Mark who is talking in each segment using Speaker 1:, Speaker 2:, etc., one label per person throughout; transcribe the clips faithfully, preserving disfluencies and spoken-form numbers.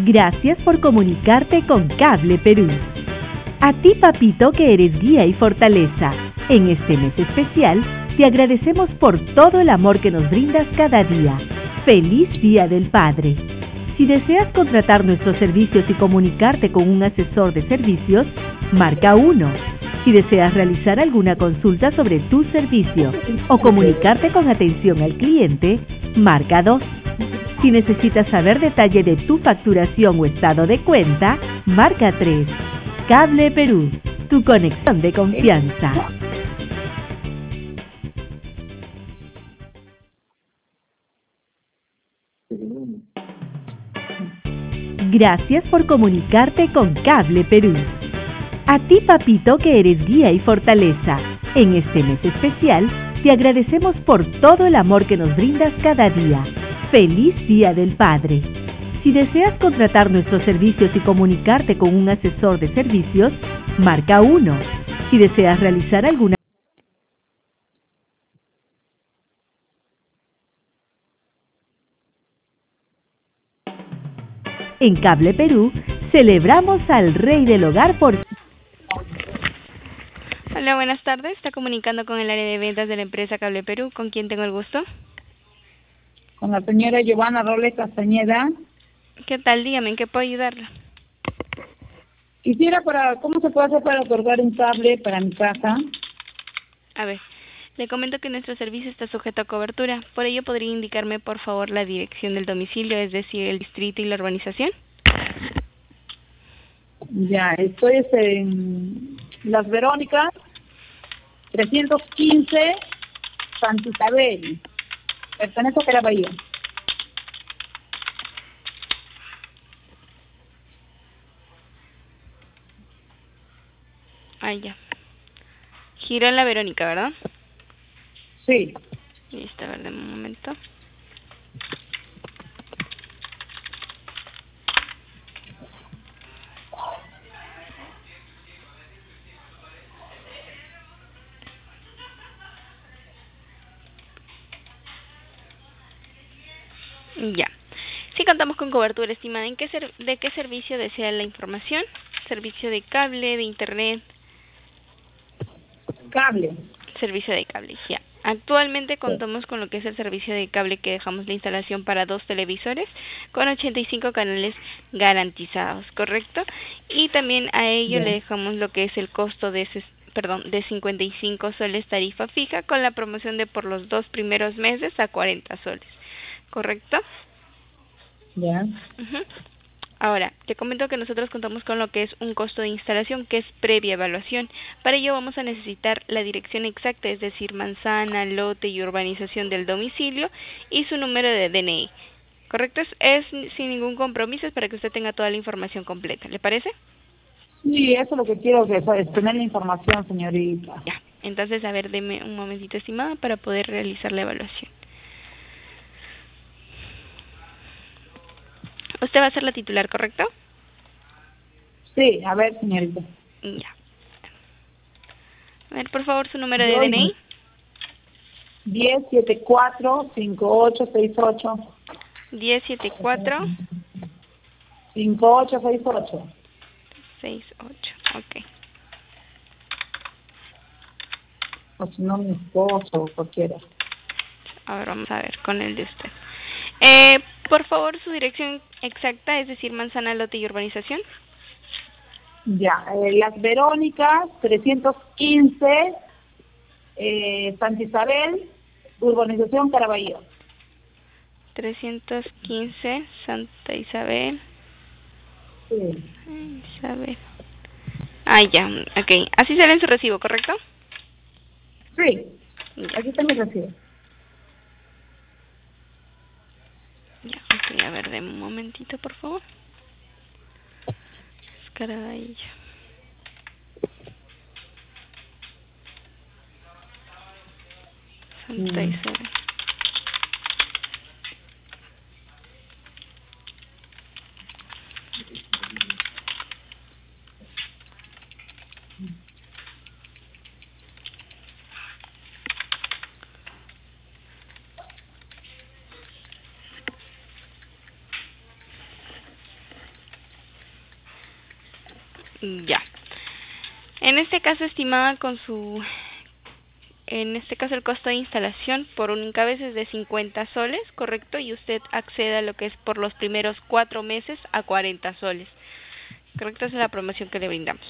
Speaker 1: Gracias por comunicarte con Cable Perú. A ti, papito, que eres guía y fortaleza. En este mes especial, te agradecemos por todo el amor que nos brindas cada día. ¡Feliz Día del Padre! Si deseas contratar nuestros servicios y comunicarte con un asesor de servicios, marca uno. Si deseas realizar alguna consulta sobre tu servicio o comunicarte con atención al cliente, marca dos. Si necesitas saber detalle de tu facturación o estado de cuenta, marca tres. Cable Perú, tu conexión de confianza. Gracias por comunicarte con Cable Perú. A ti, papito, que eres guía y fortaleza. En este mes especial, te agradecemos por todo el amor que nos brindas cada día. ¡Feliz Día del Padre! Si deseas contratar nuestros servicios y comunicarte con un asesor de servicios, marca uno. Si deseas realizar alguna En Cable Perú, celebramos al Rey del Hogar por...
Speaker 2: Hola, buenas tardes. Está comunicando con el área de ventas de la empresa Cable Perú. ¿Con quién tengo el gusto?
Speaker 3: Con la señora Giovanna Robles Castañeda.
Speaker 2: ¿Qué tal? Dígame, ¿en qué puedo ayudarla?
Speaker 3: Quisiera para, ¿cómo se puede hacer para otorgar un cable para mi casa?
Speaker 2: A ver, le comento que nuestro servicio está sujeto a cobertura. Por ello, ¿podría indicarme, por favor, la dirección del domicilio, es decir, el distrito y la urbanización?
Speaker 3: Ya, estoy en Las Verónicas, trescientos quince, Santa Isabel. Pertenece a Caraballo.
Speaker 2: Ah, ya. Giro en la Verónica, ¿verdad?
Speaker 3: Sí.
Speaker 2: Listo, a ver, dame un momento. Ya. Sí contamos con cobertura estimada. ¿En qué ser ¿De qué servicio desea la información? ¿Servicio de cable, de internet?
Speaker 3: Cable.
Speaker 2: Servicio de cable, ya. Actualmente contamos con lo que es el servicio de cable, que dejamos la instalación para dos televisores con ochenta y cinco canales garantizados, ¿correcto? Y también a ello
Speaker 3: Ya.
Speaker 2: le dejamos lo que es el costo de ese, perdón, de cincuenta y cinco soles tarifa fija, con la promoción de por los dos primeros meses a cuarenta soles, ¿correcto?
Speaker 3: Ya.
Speaker 2: Uh-huh. Ahora, te comento que nosotros contamos con lo que es un costo de instalación, que es previa evaluación. Para ello vamos a necesitar la dirección exacta, es decir, manzana, lote y urbanización del domicilio y su número de D N I. ¿Correcto? Es, es sin ningún compromiso, es para que usted tenga toda la información completa. ¿Le parece?
Speaker 3: Sí, eso es lo que quiero, que es tener la información, señorita.
Speaker 2: Ya. Entonces, a ver, deme un momentito, estimada, para poder realizar la evaluación. Usted va a ser la titular, ¿correcto?
Speaker 3: Sí, a ver, señorita.
Speaker 2: Ya. A ver, por favor, su número de
Speaker 3: Yo,
Speaker 2: D N I.
Speaker 3: diez setenta y cuatro, cincuenta y ocho sesenta y ocho.
Speaker 2: diez setenta y cuatro
Speaker 3: cincuenta y ocho sesenta y ocho.
Speaker 2: sesenta y ocho, ok.
Speaker 3: O si no, mi esposo o cualquiera.
Speaker 2: A ver, vamos a ver con el de usted. Eh, por favor, su dirección exacta, es decir, manzana, lote y urbanización.
Speaker 3: Ya, eh, Las Verónicas, trescientos quince, eh, Santa Isabel, urbanización Caraballo.
Speaker 2: trescientos quince, Santa Isabel.
Speaker 3: Sí.
Speaker 2: Isabel. Ah, ya, ok. Así sale en su recibo, ¿correcto?
Speaker 3: Sí,
Speaker 2: Ya,
Speaker 3: aquí está mi recibo.
Speaker 2: ya, ok. A ver, deme un momentito, por favor. Caraballo. Santa
Speaker 3: Mm.
Speaker 2: Isabel. Ya. En este caso, estimada, con su... En este caso, el costo de instalación por única vez es de cincuenta soles, ¿correcto? Y usted accede a lo que es por los primeros cuatro meses a cuarenta soles. ¿Correcto? Esa es la promoción que le brindamos.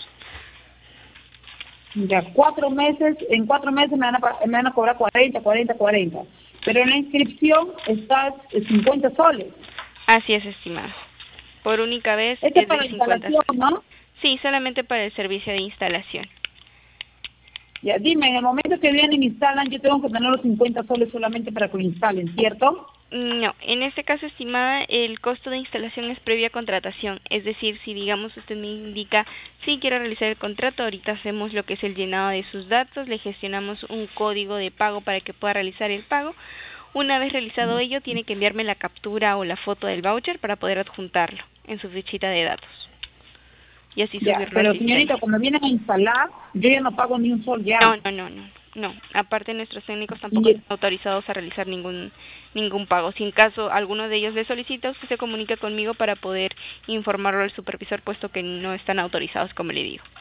Speaker 3: Ya, cuatro meses, en cuatro meses me van a, pa- me van a cobrar cuarenta, cuarenta, cuarenta. Pero en la inscripción está cincuenta soles.
Speaker 2: Así es, estimada. Por única vez
Speaker 3: Este es
Speaker 2: es
Speaker 3: para
Speaker 2: de
Speaker 3: la
Speaker 2: cincuenta
Speaker 3: instalación,
Speaker 2: soles.
Speaker 3: ¿no?
Speaker 2: Sí, solamente para el servicio de instalación.
Speaker 3: Ya, dime, en el momento que vienen e instalan, yo tengo que tener los cincuenta soles solamente para que lo instalen, ¿cierto?
Speaker 2: No, en este caso, estimada, el costo de instalación es previa contratación. Es decir, si digamos usted me indica, si quiero realizar el contrato, ahorita hacemos lo que es el llenado de sus datos, le gestionamos un código de pago para que pueda realizar el pago. Una vez realizado ello, tiene que enviarme la captura o la foto del voucher para poder adjuntarlo en su fichita de datos y así
Speaker 3: Ya,
Speaker 2: subirlo al
Speaker 3: pero
Speaker 2: sistema.
Speaker 3: señorita, cuando vienen a instalar, yo ya no pago ni un sol ya.
Speaker 2: No, no, no, no, no. Aparte, nuestros técnicos tampoco
Speaker 3: Y-
Speaker 2: están autorizados a realizar ningún ningún pago. Si en caso alguno de ellos le solicita, usted se comunica conmigo para poder informarlo al supervisor, puesto que no están autorizados, como le digo.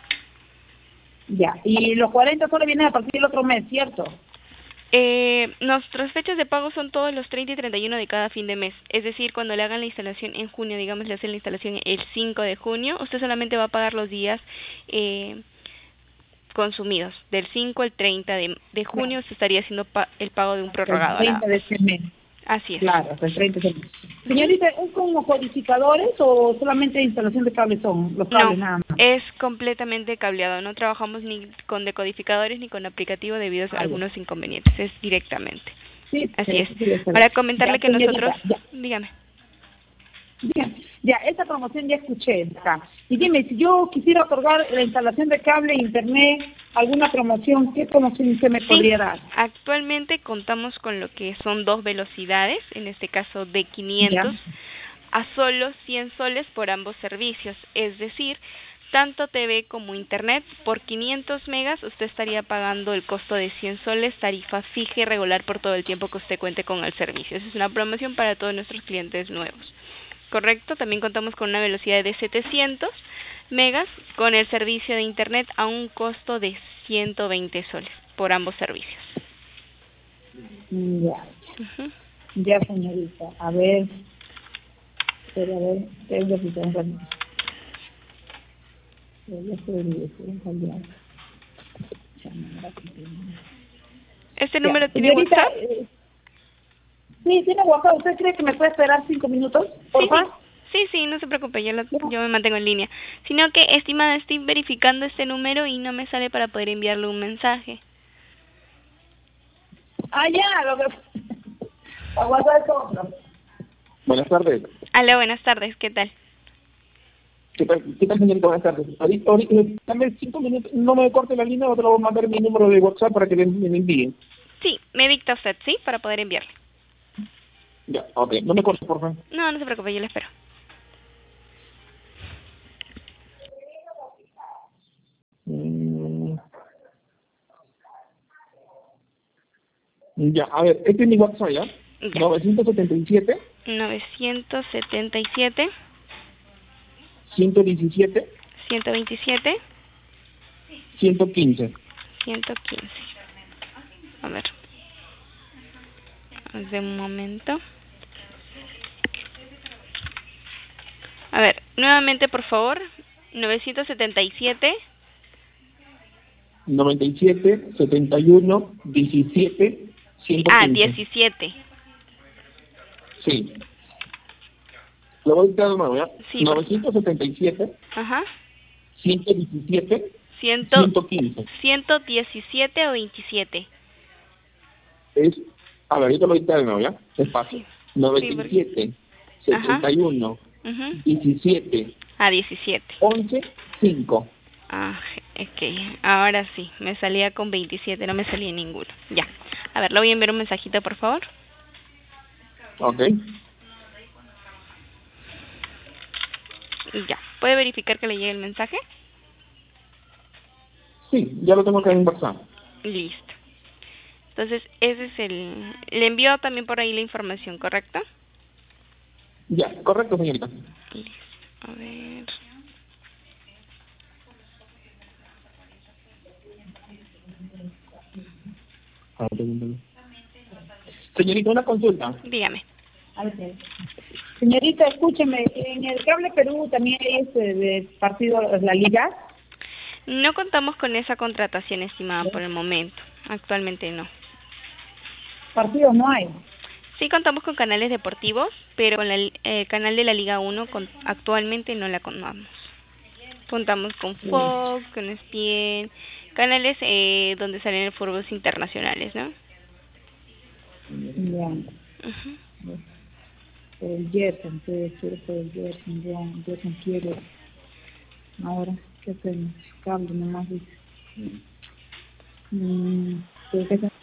Speaker 3: Ya, y los cuarenta soles vienen a partir del otro mes, ¿cierto?
Speaker 2: Eh, nuestras fechas de pago son todos los treinta y treinta y uno de cada fin de mes. Es decir, cuando le hagan la instalación en junio, digamos, le hacen la instalación el cinco de junio, usted solamente va a pagar los días eh, consumidos. Del cinco al treinta de, de junio se estaría haciendo pa el pago de un
Speaker 3: Hasta el
Speaker 2: prorrogado nada
Speaker 3: treinta de
Speaker 2: más.
Speaker 3: este mes.
Speaker 2: Así es.
Speaker 3: Claro, hasta el treinta de este mes. Señorita, ¿es como codificadores o solamente instalación de cables son los cables
Speaker 2: No,
Speaker 3: nada más?
Speaker 2: es completamente cableado. No trabajamos ni con decodificadores ni con aplicativo debido a
Speaker 3: Ah, ya.
Speaker 2: algunos inconvenientes. Es directamente.
Speaker 3: Sí,
Speaker 2: Así
Speaker 3: pero
Speaker 2: es.
Speaker 3: sí quiero saber.
Speaker 2: Para comentarle
Speaker 3: Ya,
Speaker 2: que nosotros...
Speaker 3: señorita, ya.
Speaker 2: Dígame.
Speaker 3: Bien, ya, esa promoción ya escuché acá. Y dime, si yo quisiera otorgar la instalación de cable, internet, alguna promoción, ¿qué promoción usted me
Speaker 2: Sí,
Speaker 3: podría dar?
Speaker 2: actualmente contamos con lo que son dos velocidades, en este caso de
Speaker 3: Ya,
Speaker 2: quinientos a solo cien soles por ambos servicios. Es decir, tanto T V como Internet, por quinientos megas usted estaría pagando el costo de cien soles, tarifa fija y regular por todo el tiempo que usted cuente con el servicio. Esa es una promoción para todos nuestros clientes nuevos. Correcto, también contamos con una velocidad de setecientos megas con el servicio de Internet a un costo de ciento veinte soles por ambos servicios.
Speaker 3: ya,
Speaker 2: Ujú.
Speaker 3: ya, señorita. A ver, espera, a ver, tengo que tengo que- ya estoy, estoy cambiando. Ya, no, gracias.
Speaker 2: ¿Este
Speaker 3: Ya,
Speaker 2: número tiene
Speaker 3: señorita,
Speaker 2: WhatsApp?
Speaker 3: eh, sí, tiene WhatsApp. ¿Usted cree que me puede esperar cinco minutos, por
Speaker 2: Sí, sí.
Speaker 3: favor?
Speaker 2: Sí, sí, no se preocupe, yo, lo,
Speaker 3: Ya.
Speaker 2: yo me mantengo en línea. Sino que, estimada, estoy verificando este número y no me sale para poder enviarle un mensaje.
Speaker 3: Ah, ya, lo que... A WhatsApp es otro.
Speaker 4: Buenas tardes.
Speaker 2: Hola, buenas tardes, ¿qué tal?
Speaker 4: ¿Qué tal, ¿Qué tal, señorita? Buenas tardes. Ahorita, ahorita, dame cinco minutos, no me corte la línea o te lo voy a mandar mi número de WhatsApp para que me, me envíen.
Speaker 2: Sí, me dicta usted, ¿sí? Para poder enviarle.
Speaker 4: Ya, ok. No me cortes, por favor.
Speaker 2: No, no se preocupe, yo le espero.
Speaker 4: Mm. Ya, a ver, este es mi WhatsApp, ¿ya?
Speaker 2: Ya.
Speaker 4: novecientos setenta y siete,
Speaker 2: novecientos setenta y siete,
Speaker 4: ciento diecisiete,
Speaker 2: ciento veintisiete,
Speaker 4: ciento quince.
Speaker 2: ciento quince. A ver. De un momento. A ver, nuevamente, por favor. novecientos setenta y siete.
Speaker 4: noventa y siete, setenta y uno, diecisiete, ciento quince.
Speaker 2: Ah, diecisiete.
Speaker 4: Sí. Lo voy a dictar de nuevo, ¿ya?
Speaker 2: Sí, por-
Speaker 4: novecientos setenta y siete,
Speaker 2: Ajá.
Speaker 4: ciento diecisiete,
Speaker 2: Ciento,
Speaker 4: ciento quince.
Speaker 2: ciento diecisiete o veintisiete.
Speaker 4: Es, a ver, yo te lo voy a dictar de nuevo, ¿ya? Despacio.
Speaker 2: Sí.
Speaker 4: noventa y siete,
Speaker 2: Ajá.
Speaker 4: setenta y uno,
Speaker 2: Ujú.
Speaker 4: diecisiete,
Speaker 2: Ah, diecisiete.
Speaker 4: once, cinco.
Speaker 2: Ah, ok. Ahora sí, me salía con veintisiete, no me salía ninguno. Ya. A ver, le voy a enviar un mensajito, por favor.
Speaker 4: Ok.
Speaker 2: Ya. ¿Puede verificar que le llegue el mensaje?
Speaker 4: Sí, ya lo tengo acá en WhatsApp.
Speaker 2: Listo. Entonces, ese es el... Le envió también por ahí la información, ¿correcto?
Speaker 4: Ya, correcto, señorita.
Speaker 2: Listo. A ver...
Speaker 4: Ah, pregúntale. Señorita, una consulta.
Speaker 2: Dígame.
Speaker 3: Okay. Señorita, escúcheme, en el Cable Perú también hay este de partido La Liga.
Speaker 2: No contamos con esa contratación, estimada, por el momento. Actualmente no.
Speaker 3: Partidos no hay.
Speaker 2: Sí contamos con canales deportivos, pero con el eh, canal de la Liga uno con, actualmente no la contamos. Contamos con Fox, con E S P N, canales eh, donde salen foros internacionales, ¿no?
Speaker 3: Ya.
Speaker 2: Uh-huh.
Speaker 3: Por el Gerson, puede ser por el Gerson, ya, Gerson quiere. Ahora, ¿qué hacemos? Cable nomás dice. Mm, ¿qué hacemos?